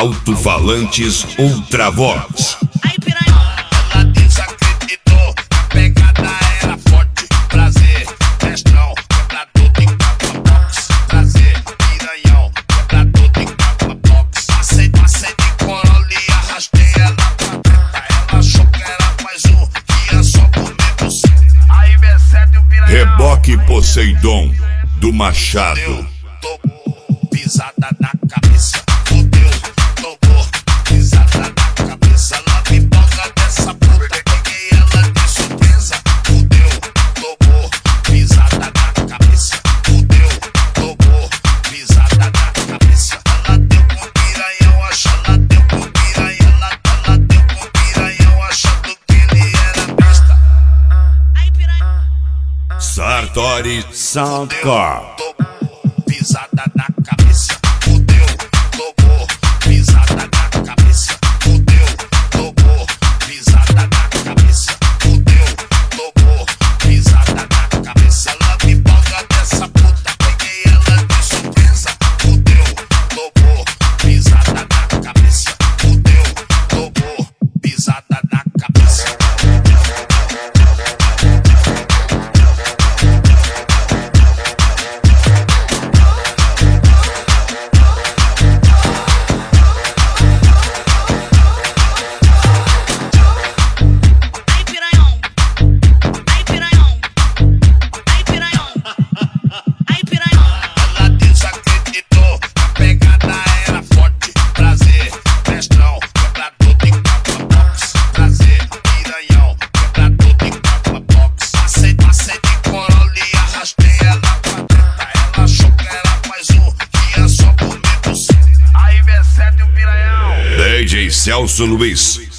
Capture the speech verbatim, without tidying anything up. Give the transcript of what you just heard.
Alto-falantes Ultravox. Aí, piranha. Ela desacreditou, a pegada era forte. Prazer, mestrão, quebrador de capa box. Prazer, piranhão, quebrador de capa box. Passei, passei de Corolla e arrastei ela pra treta. Ela achou que era mais um, que ia só comer você. Aí, B sete, o piranhão. Reboque Poseidon, do Machado. Tomou pisada na cabeça. Fudeu, tomou pisada na cabeça. Ela me boga dessa puta, peguei ela de surpresa. Fudeu, tomou pisada na cabeça. Fudeu, tomou pisada na cabeça. Ela deu com o piranhão, acha, ela deu com o piranhão. Ela, ela deu com o piranhão, achando que ele era besta. Aí, piranha. Sartori Soundcore. Pisada na cabeça, fudeu, tomou pisada na cabeça, fudeu, tomou pisada na cabeça, fudeu, tomou pisada na cabeça. Ela me boga dessa puta, peguei ela de surpresa. Fudeu, tomou pisada na cabeça, fudeu, tomou pisada na cabeça. D J Celso Luiz.